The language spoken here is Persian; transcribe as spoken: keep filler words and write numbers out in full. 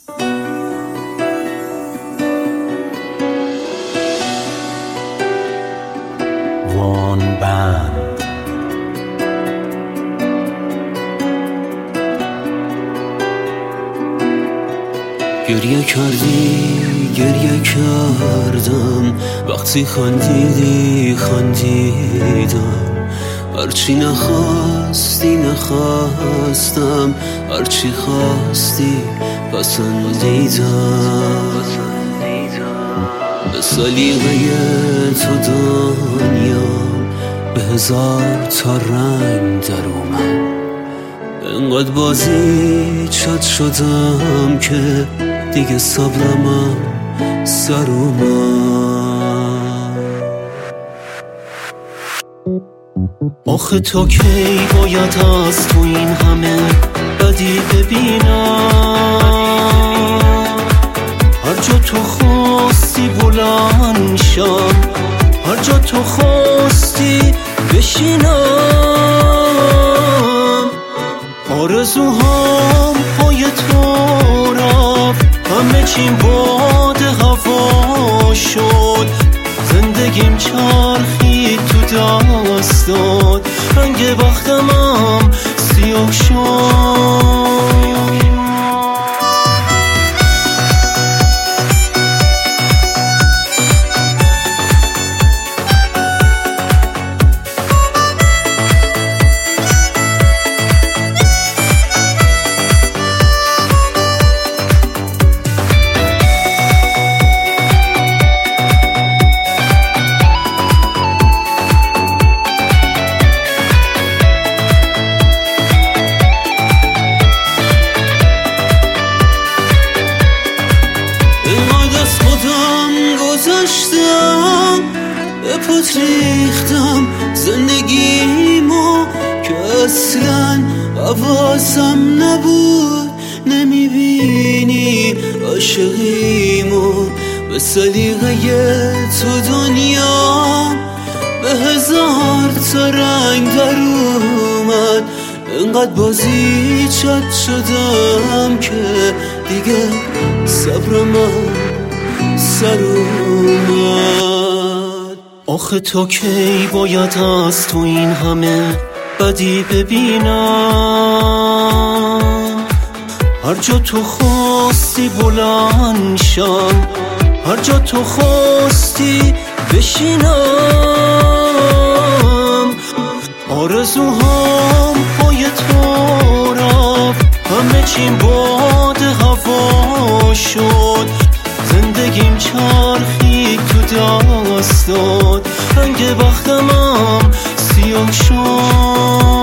وان بند گریه کردی گریه کردم وقتی خندیدی خندیدم هرچی نخواستی نخواستم هرچی خواستی پسندیدم به سلیقه تو دنیام به هزار تا رنگ در اومد انقدر بازی چت شدم که دیگه صبرمم سر اومد. آخه تو کی باید از تو این همه بدی ببینم هر جا تو خواستی بلند شم هر جا تو خواستی بشینم آرزوهام پای تو رفت همه چیم باد هوا شد زندگیم چرخید تو دستات رنگ بختمم سیاه شد. گذاشتم به پات ریختم زندگیمو که اصلا حواسم نبود نمیبینی عاشقیمو به سلیقه تو دنیام به هزار تا رنگ در اومد انقدر بازی چت شدم که دیگه صبرمم سر اومد. آخه تو کی باید از تو این همه بدی ببینم هر جا تو خواستی بلند شم هر جا تو خواستی بشینم آرزوهام پای تو رفت همه چیم باد هوا شد زندگیم چرخید تو دستات رنگ بختمم سیاه شد.